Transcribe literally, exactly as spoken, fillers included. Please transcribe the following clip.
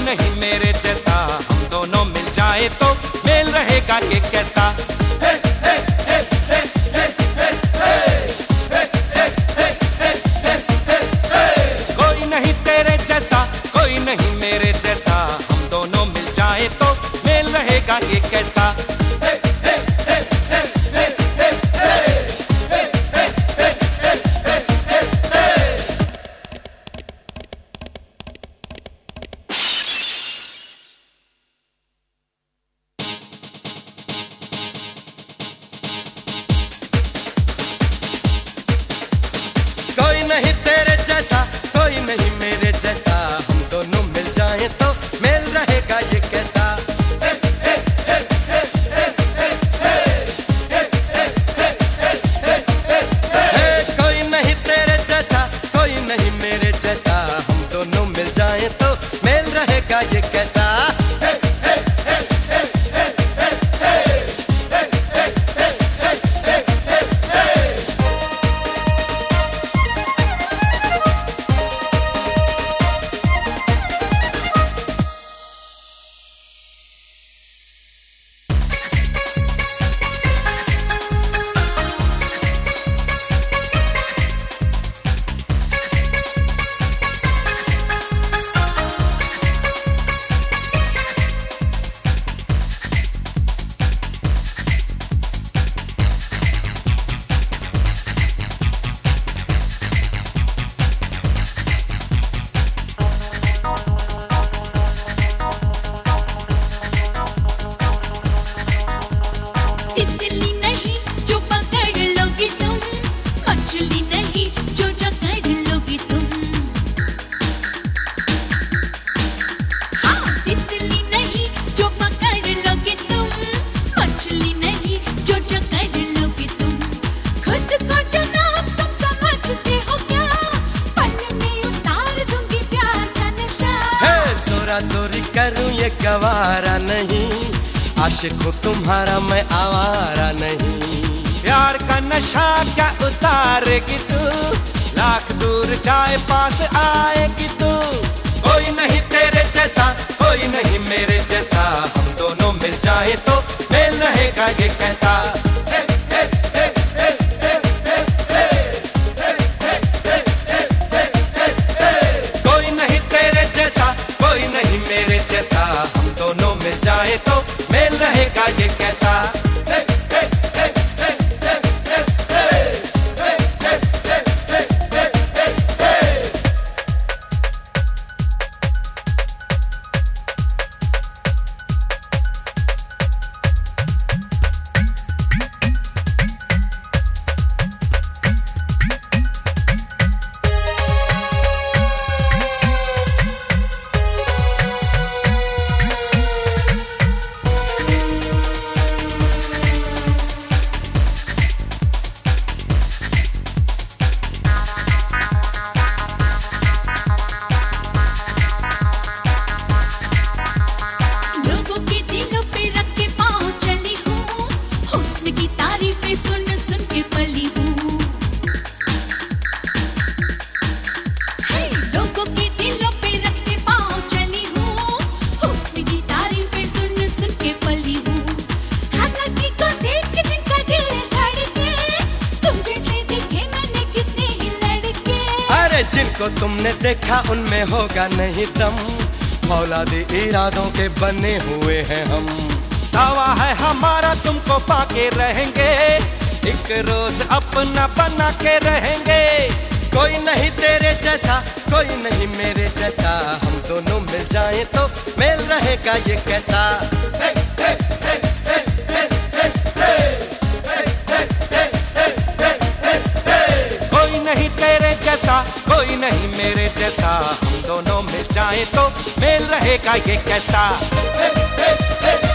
नहीं मेरे जैसा, हम दोनों मिल जाए तो मेल रहेगा ये कैसा। हे, हे, हे, हे, हे, हे, हे, हे, हे, हे, हे। कोई नहीं तेरे जैसा, कोई नहीं मेरे जैसा, हम दोनों मिल जाए तो मेल रहेगा ये कैसा। कोई नहीं तेरे जैसा, कोई नहीं मेरे जैसा, हम दोनों मिल जाएं तो मेल रहेगा ये कैसा। कोई नहीं तेरे जैसा, कोई नहीं मेरे जैसा, हम दोनों मिल जाएं तो मेल रहेगा ये कैसा। जोरी करूं ये गवारा नहीं, आशिक हूँ तुम्हारा मैं आवारा नहीं। प्यार का नशा क्या उतारेगी तू, लाख दूर जाए पास आएगी तू। कोई नहीं तेरे जैसा, कोई नहीं मेरे जैसा, हम दोनों मिल जाए तो मेल रहेगा ये कैसा। कोई नहीं तेरे जैसा, कोई नहीं मेरे जैसा, हम दोनों मिल जाए तो मेल रहेगा ये कैसा। जिनको तुमने देखा उनमें होगा नहीं दम, औलादी इरादों के बने हुए हैं हम। दावा है हमारा तुमको पाके रहेंगे, एक रोज अपना बना के रहेंगे। कोई नहीं तेरे जैसा, कोई नहीं मेरे जैसा, हम दोनों मिल जाएं तो मेल रहेगा ये कैसा। हे, हे, हे, हे, हे, हे, हे। कोई नहीं तेरे जैसा, कोई नहीं मेरे जैसा, हम दोनों मिल जाएं तो मेल रहेगा ये कैसा। हे, हे, हे,